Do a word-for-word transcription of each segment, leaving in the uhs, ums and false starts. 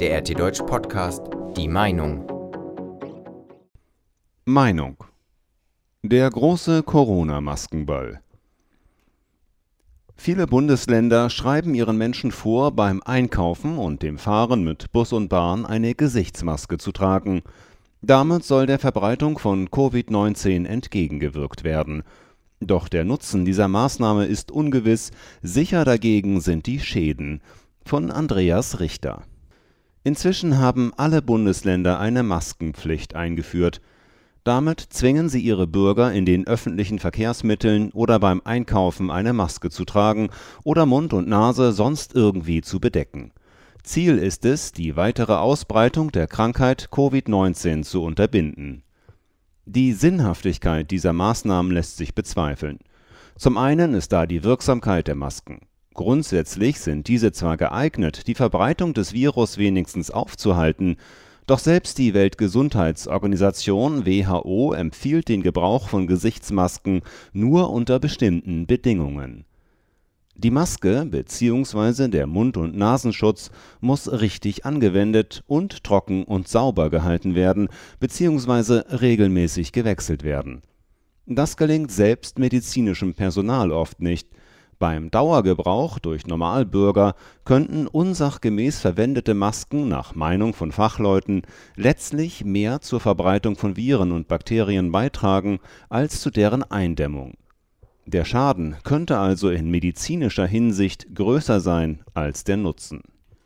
Der R T Deutsch Podcast Die Meinung. Meinung. Der große Corona-Maskenball. Viele Bundesländer schreiben ihren Menschen vor, beim Einkaufen und dem Fahren mit Bus und Bahn eine Gesichtsmaske zu tragen. Damit soll der Verbreitung von Covid neunzehn entgegengewirkt werden. Doch der Nutzen dieser Maßnahme ist ungewiss, sicher dagegen sind die Schäden. Von Andreas Richter. Inzwischen haben alle Bundesländer eine Maskenpflicht eingeführt. Damit zwingen sie ihre Bürger, in den öffentlichen Verkehrsmitteln oder beim Einkaufen eine Maske zu tragen oder Mund und Nase sonst irgendwie zu bedecken. Ziel ist es, die weitere Ausbreitung der Krankheit Covid neunzehn zu unterbinden. Die Sinnhaftigkeit dieser Maßnahmen lässt sich bezweifeln. Zum einen ist da die Wirksamkeit der Masken. Grundsätzlich sind diese zwar geeignet, die Verbreitung des Virus wenigstens aufzuhalten, doch selbst die Weltgesundheitsorganisation W H O empfiehlt den Gebrauch von Gesichtsmasken nur unter bestimmten Bedingungen. Die Maske bzw. der Mund- und Nasenschutz muss richtig angewendet und trocken und sauber gehalten werden bzw. regelmäßig gewechselt werden. Das gelingt selbst medizinischem Personal oft nicht. Beim Dauergebrauch durch Normalbürger könnten unsachgemäß verwendete Masken nach Meinung von Fachleuten letztlich mehr zur Verbreitung von Viren und Bakterien beitragen als zu deren Eindämmung. Der Schaden könnte also in medizinischer Hinsicht größer sein als der Nutzen.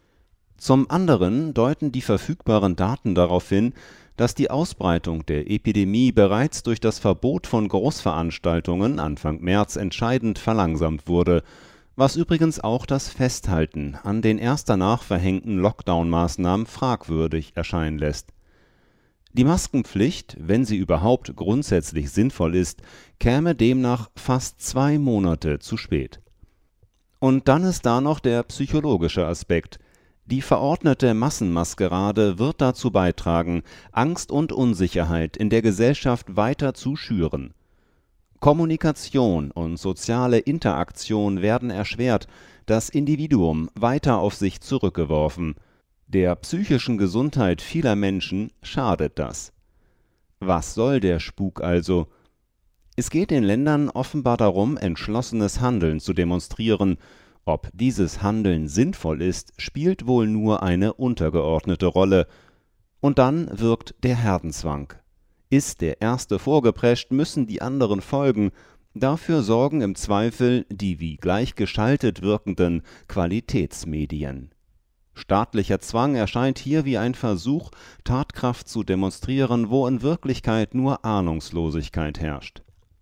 Zum anderen deuten die verfügbaren Daten darauf hin, dass die Ausbreitung der Epidemie bereits durch das Verbot von Großveranstaltungen Anfang März entscheidend verlangsamt wurde, was übrigens auch das Festhalten an den erst danach verhängten Lockdown-Maßnahmen fragwürdig erscheinen lässt. Die Maskenpflicht, wenn sie überhaupt grundsätzlich sinnvoll ist, käme demnach fast zwei Monate zu spät. Und dann ist da noch der psychologische Aspekt. Die verordnete Massenmaskerade wird dazu beitragen, Angst und Unsicherheit in der Gesellschaft weiter zu schüren. Kommunikation und soziale Interaktion werden erschwert, das Individuum weiter auf sich zurückgeworfen. Der psychischen Gesundheit vieler Menschen schadet das. Was soll der Spuk also? Es geht den Ländern offenbar darum, entschlossenes Handeln zu demonstrieren. Ob dieses Handeln sinnvoll ist, spielt wohl nur eine untergeordnete Rolle. Und dann wirkt der Herdenzwang. Ist der Erste vorgeprescht, müssen die anderen folgen. Dafür sorgen im Zweifel die wie gleichgeschaltet wirkenden Qualitätsmedien. Staatlicher Zwang erscheint hier wie ein Versuch, Tatkraft zu demonstrieren, wo in Wirklichkeit nur Ahnungslosigkeit herrscht.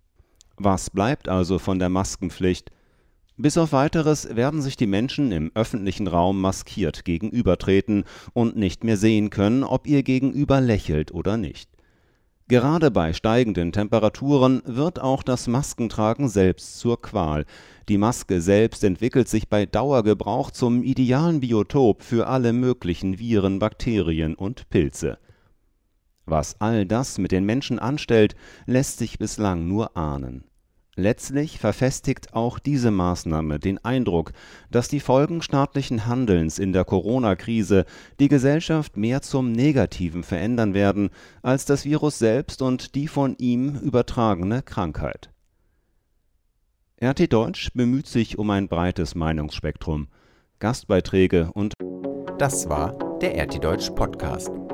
Was bleibt also von der Maskenpflicht? Bis auf Weiteres werden sich die Menschen im öffentlichen Raum maskiert gegenübertreten und nicht mehr sehen können, ob ihr Gegenüber lächelt oder nicht. Gerade bei steigenden Temperaturen wird auch das Maskentragen selbst zur Qual. Die Maske selbst entwickelt sich bei Dauergebrauch zum idealen Biotop für alle möglichen Viren, Bakterien und Pilze. Was all das mit den Menschen anstellt, lässt sich bislang nur ahnen. Letztlich verfestigt auch diese Maßnahme den Eindruck, dass die Folgen staatlichen Handelns in der Corona-Krise die Gesellschaft mehr zum Negativen verändern werden, als das Virus selbst und die von ihm übertragene Krankheit. R T Deutsch bemüht sich um ein breites Meinungsspektrum. Gastbeiträge und Das war der R T Deutsch Podcast.